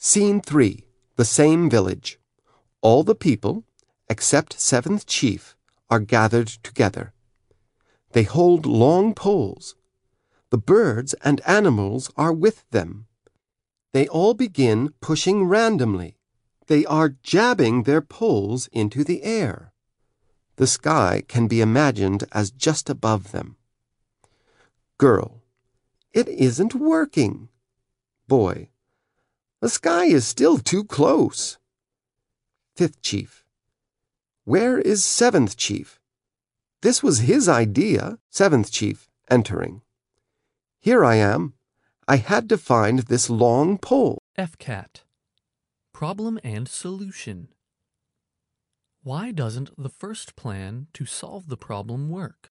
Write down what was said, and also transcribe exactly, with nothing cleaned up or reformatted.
Scene three. The same village. All the people, except Seventh Chief, are gathered together. They hold long poles. The birds and animals are with them. They all begin pushing randomly. They are jabbing their poles into the air. The sky can be imagined as just above them. Girl: It isn't working. Boy: The sky is still too close. Fifth Chief: Where is Seventh Chief? This was his idea. Seventh Chief entering. Here I am. I had to find this long pole. F CAT. Problem and solution. Why doesn't the first plan to solve the problem work?